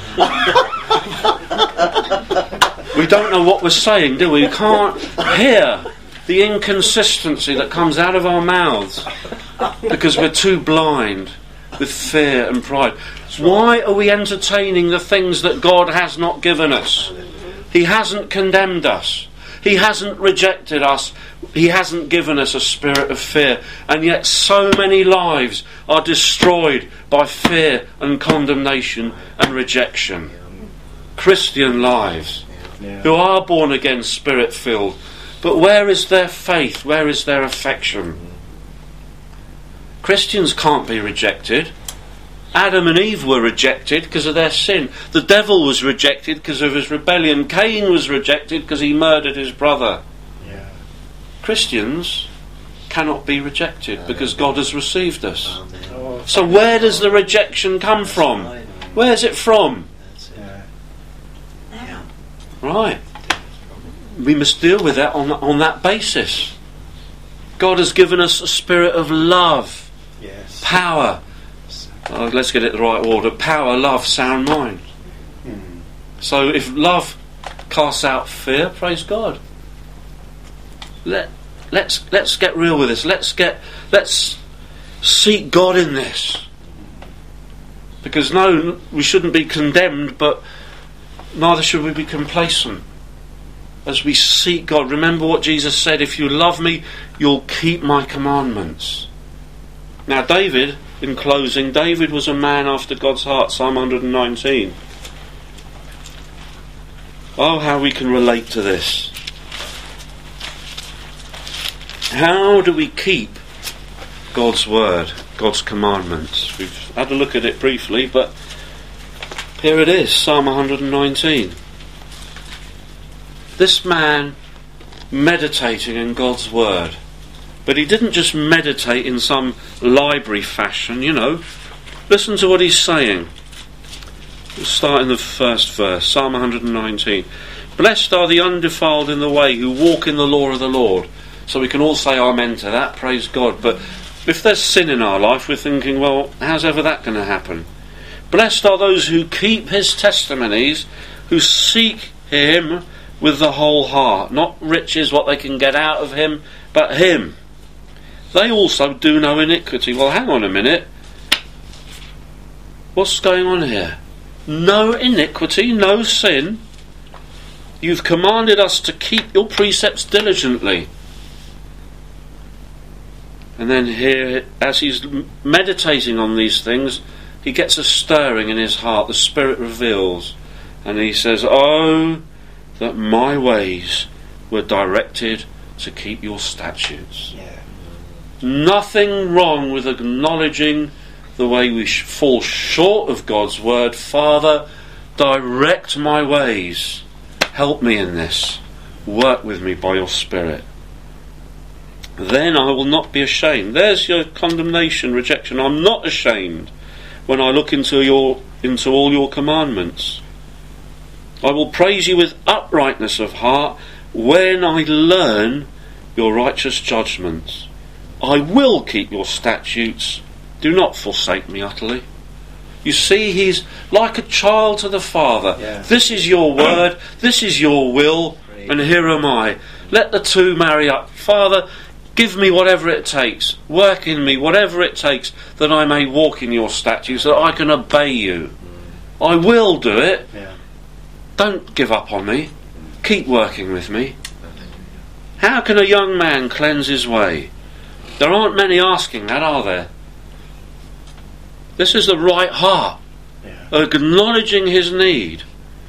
We don't know what we're saying, do we? We can't hear the inconsistency that comes out of our mouths because we're too blind with fear and pride. Why are we entertaining the things that God has not given us? He hasn't condemned us. He hasn't rejected us. He hasn't given us a spirit of fear. And yet so many lives are destroyed by fear and condemnation and rejection. Christian lives who are born again, spirit filled. But where is their faith? Where is their affection? Christians can't be rejected. Adam and Eve were rejected because of their sin. The devil was rejected because of his rebellion. Cain was rejected because he murdered his brother. Yeah. Christians cannot be rejected because God has received us. Oh, So where does the rejection come from? Where's it from? yeah. Right. We must deal with that on, on that basis. God has given us a spirit of love, Yes. power. Oh, let's get it the right order. Power, love, sound mind. Mm. So if love casts out fear, praise God. Let let's let's get real with this. Let's get let's seek God in this. Because no, we shouldn't be condemned, but neither should we be complacent. As we seek God, remember what Jesus said, if you love me, you'll keep my commandments. Now David, in closing, David was a man after God's heart, Psalm one nineteen. Oh, how we can relate to this. How do we keep God's word, God's commandments? We've had a look at it briefly, but here it is, Psalm one nineteen. This man meditating in God's word. But he didn't just meditate in some library fashion, you know. Listen to what he's saying. We'll start in the first verse, Psalm one nineteen. Blessed are the undefiled in the way, who walk in the law of the Lord. So we can all say amen to that, praise God. But if there's sin in our life, we're thinking, well, how's ever that going to happen? Blessed are those who keep his testimonies, who seek him with the whole heart. Not riches, what they can get out of him, but him. They also do no iniquity. Well, hang on a minute. What's going on here? No iniquity, no sin. You've commanded us to keep your precepts diligently. And then here, as he's meditating on these things, he gets a stirring in his heart. The Spirit reveals. And he says, oh, that my ways were directed to keep your statutes. Yeah. Nothing wrong with acknowledging the way we sh- fall short of God's word. Father, direct my ways. Help me in this. Work with me by your Spirit. Then I will not be ashamed. There's your condemnation, rejection. I'm not ashamed when I look into your into all your commandments. I will praise you with uprightness of heart when I learn your righteous judgments. I will keep your statutes. Do not forsake me utterly. You see, he's like a child to the Father. Yeah. This is your word, this is your will, Great. And here am I. Let the two marry up. Father, give me whatever it takes. Work in me whatever it takes, that I may walk in your statutes, that I can obey you. Mm. I will do it. Yeah. Don't give up on me. Keep working with me. How can a young man cleanse his way? There aren't many asking that, are there? This is the right heart, Yeah. acknowledging his need.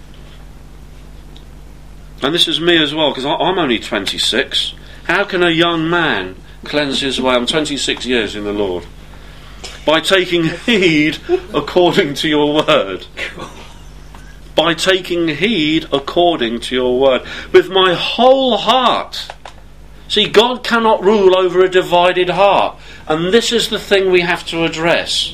And this is me as well, because I'm only twenty-six. How can a young man cleanse his way? I'm twenty-six years in the Lord. By taking heed according to your word. By taking heed according to your word. With my whole heart. See, God cannot rule over a divided heart. And this is the thing we have to address.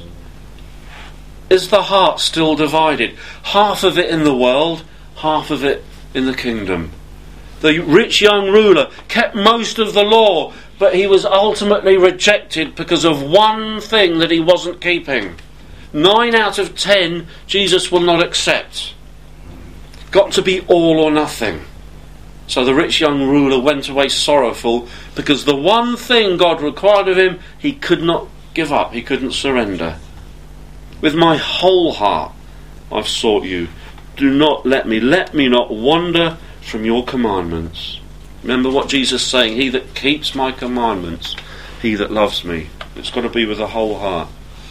Is the heart still divided? Half of it in the world, half of it in the kingdom. The rich young ruler kept most of the law, but he was ultimately rejected because of one thing that he wasn't keeping. Nine out of ten Jesus will not accept. Got to be all or nothing. So the rich young ruler went away sorrowful because the one thing God required of him, he could not give up, he couldn't surrender. With my whole heart I've sought you. Do not let me, let me not wander from your commandments. Remember what Jesus is saying, he that keeps my commandments, he that loves me. It's got to be with the whole heart.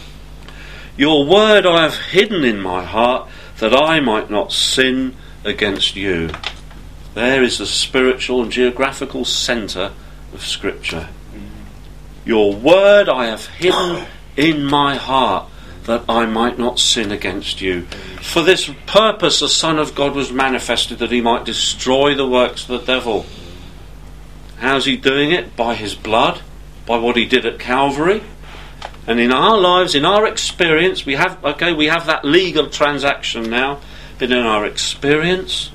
Your word I have hidden in my heart, that I might not sin against you. There is the spiritual and geographical centre of Scripture. Your word I have hidden in my heart, that I might not sin against you. For this purpose the Son of God was manifested, that he might destroy the works of the devil. How's he doing it? By his blood, by what he did at Calvary. And in our lives, in our experience, we have okay, we have that legal transaction now, but in our experience,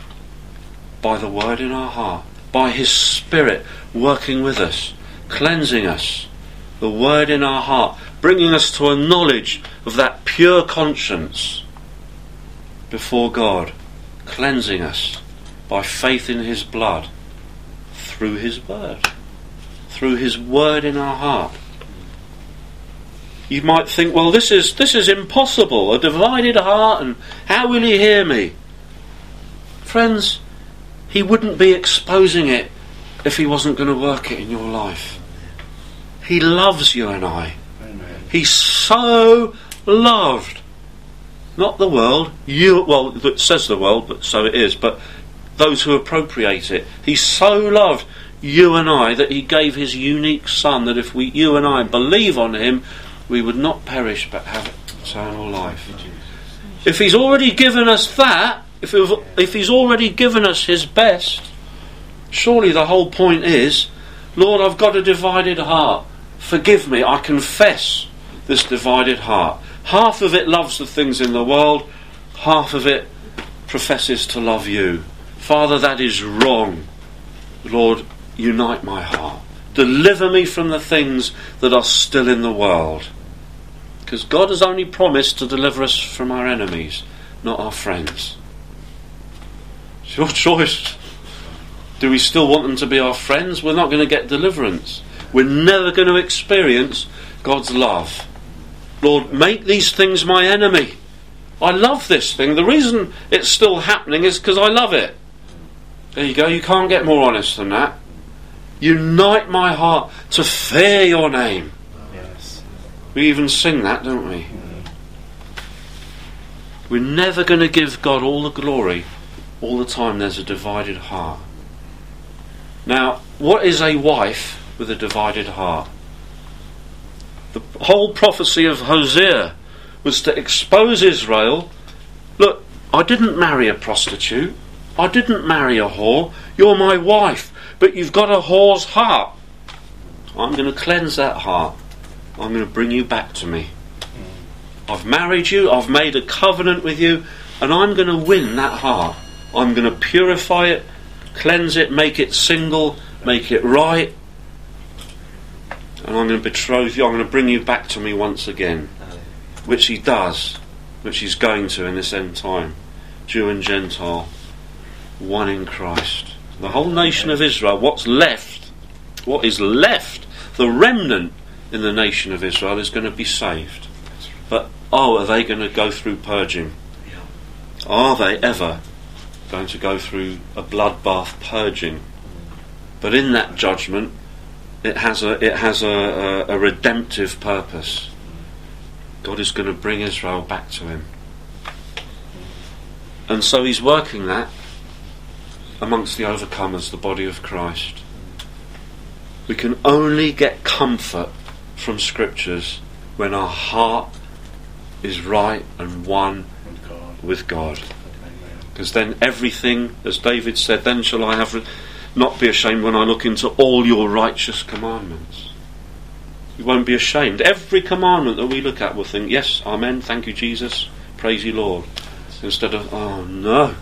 by the word in our heart, by his Spirit working with us, cleansing us, the word in our heart, bringing us to a knowledge of that pure conscience before God, cleansing us by faith in his blood, through his word, through his word in our heart. You might think, well, this is this is impossible, a divided heart, and how will he hear me? Friends, he wouldn't be exposing it if he wasn't going to work it in your life. He loves you and I. Amen. He's so loved. Not the world. You, well, it says the world, but so it is. But those who appropriate it. He so loved you and I that he gave his unique Son, that if we, you and I believe on him, we would not perish but have eternal life. If he's already given us that, if, it, if he's already given us his best, surely the whole point is, Lord, I've got a divided heart. Forgive me, I confess this divided heart. Half of it loves the things in the world, half of it professes to love you. Father, that is wrong. Lord, unite my heart. Deliver me from the things that are still in the world. Because God has only promised to deliver us from our enemies, not our friends. It's your choice. Do we still want them to be our friends? We're not going to get deliverance. We're never going to experience God's love. Lord, make these things my enemy. I love this thing. The reason it's still happening is because I love it. There you go. You can't get more honest than that. Unite my heart to fear your name. Yes. We even sing that, don't we? We're never going to give God all the glory all the time there's a divided heart. Now, what is a wife with a divided heart? The whole prophecy of Hosea was to expose Israel. Look, I didn't marry a prostitute. I didn't marry a whore. You're my wife, but you've got a whore's heart. I'm going to cleanse that heart. I'm going to bring you back to me. I've married you, I've made a covenant with you, and I'm going to win that heart. I'm going to purify it, cleanse it, make it single, make it right, and I'm going to betroth you, I'm going to bring you back to me once again, which he does, which he's going to in this end time. Jew and Gentile, one in Christ. The whole nation of Israel, what's left, what is left, the remnant in the nation of Israel is going to be saved. But oh, are they going to go through purging? Are they ever going to go through a bloodbath purging? But in that judgment, it has a it has a, a, a redemptive purpose. God is going to bring Israel back to him, and so he's working that amongst the overcomers, the body of Christ. We can only get comfort from scriptures when our heart is right and one With God. with God. Because then everything, as David said, then shall I have re- not be ashamed when I look into all your righteous commandments. We won't be ashamed. Every commandment that we look at, we'll think, yes, amen, thank you Jesus, praise you Lord. Instead of, oh no,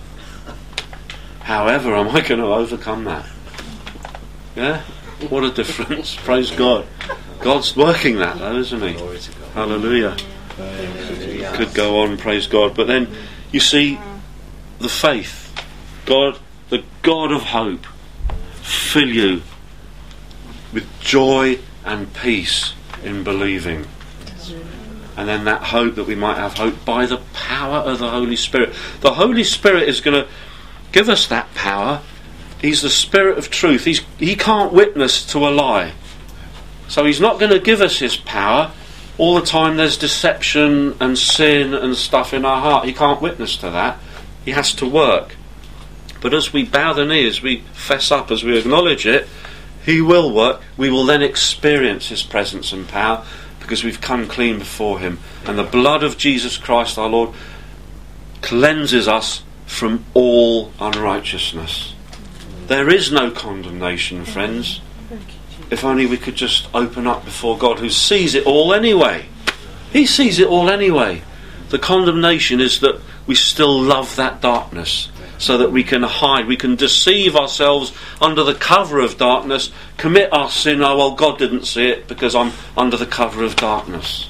however am I going to overcome that? Yeah? What a difference. Praise God. God's working that though, isn't he? Glory to God. Hallelujah. Hallelujah. Could go on, praise God. But then you see the faith. God, the God of hope, fill you with joy and peace in believing. And then that hope, that we might have hope by the power of the Holy Spirit. The Holy Spirit is going to give us that power. He's the Spirit of truth. He's, he can't witness to a lie. So he's not going to give us his power. All the time there's deception and sin and stuff in our heart. He can't witness to that. He has to work. But as we bow the knee, as we fess up, as we acknowledge it, he will work. We will then experience his presence and power because we've come clean before him. And the blood of Jesus Christ our Lord cleanses us from all unrighteousness. There is no condemnation, friends. If only we could just open up before God, who sees it all anyway. He sees it all anyway. The condemnation is that we still love that darkness, so that we can hide, we can deceive ourselves under the cover of darkness, commit our sin. Oh well, God didn't see it because I'm under the cover of darkness.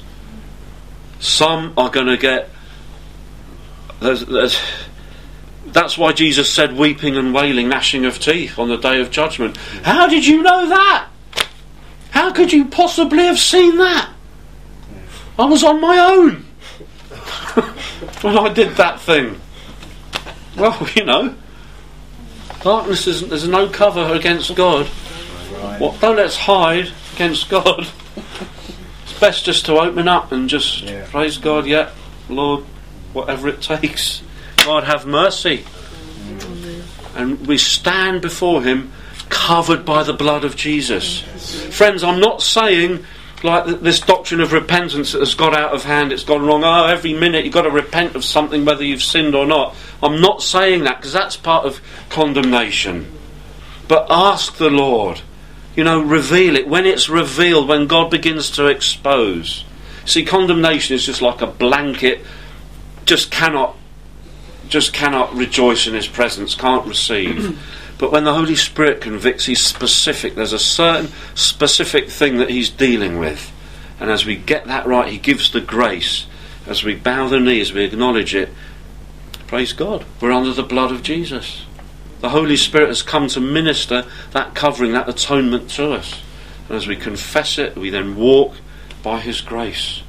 Some are going to get there's, there's, that's why Jesus said weeping and wailing, gnashing of teeth on the day of judgment. How did you know that? How could you possibly have seen that? I was on my own when I did that thing. Well, you know, darkness isn't, there's no cover against God. Right. What, don't let's hide against God. It's best just to open up and just Yeah. praise God, yeah, Lord, whatever it takes. God have mercy. And we stand before Him covered by the blood of Jesus. Friends, I'm not saying like th- this doctrine of repentance that has got out of hand, it's gone wrong. Oh, every minute you've got to repent of something whether you've sinned or not. I'm not saying that, because that's part of condemnation. But ask the Lord. You know, reveal it. When it's revealed, when God begins to expose. See, condemnation is just like a blanket. Just cannot just cannot rejoice in His presence, can't receive. But when the Holy Spirit convicts, He's specific. There's a certain specific thing that He's dealing with. And as we get that right, He gives the grace. As we bow the knee, as we acknowledge it, praise God, we're under the blood of Jesus. The Holy Spirit has come to minister that covering, that atonement to us. And as we confess it, we then walk by His grace.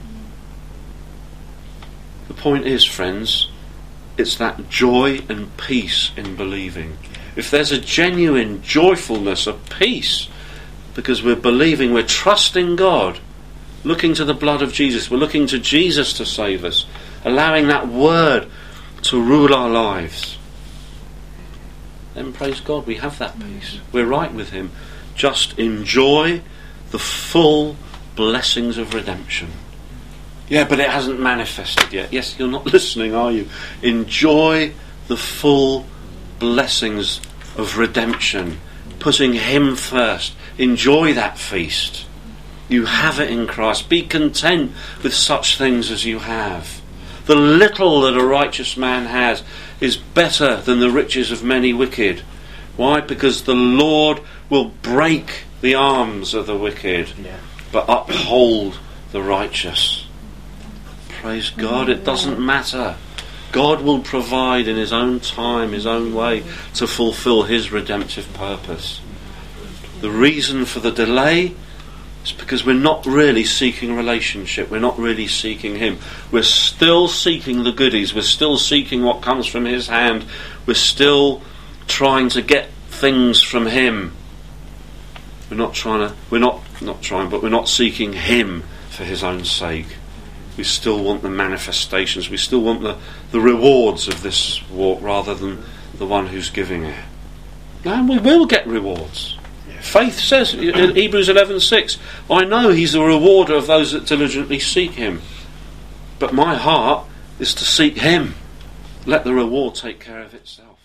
The point is, friends, it's that joy and peace in believing. If there's a genuine joyfulness, a peace, because we're believing, we're trusting God, looking to the blood of Jesus, we're looking to Jesus to save us, allowing that word to rule our lives, then praise God, we have that peace. We're right with Him. Just enjoy the full blessings of redemption. Yeah, but it hasn't manifested yet. Yes, you're not listening, are you? Enjoy the full blessings of redemption, putting Him first. Enjoy that feast. You have it in Christ. Be content with such things as you have. The little that a righteous man has is better than the riches of many wicked. Why? Because the Lord will break the arms of the wicked, Yeah. but uphold the righteous. Praise God, it doesn't matter. God will provide in His own time, His own way, to fulfill His redemptive purpose. The reason for the delay is because we're not really seeking relationship. We're not really seeking Him. We're still seeking the goodies. We're still seeking what comes from His hand. We're still trying to get things from Him. We're not trying to, we're not, not trying, but we're not seeking Him for His own sake. We still want the manifestations. We still want the, the rewards of this walk rather than the one who's giving it. And we will get rewards. Faith says in Hebrews eleven six, I know He's the rewarder of those that diligently seek Him. But my heart is to seek Him. Let the reward take care of itself.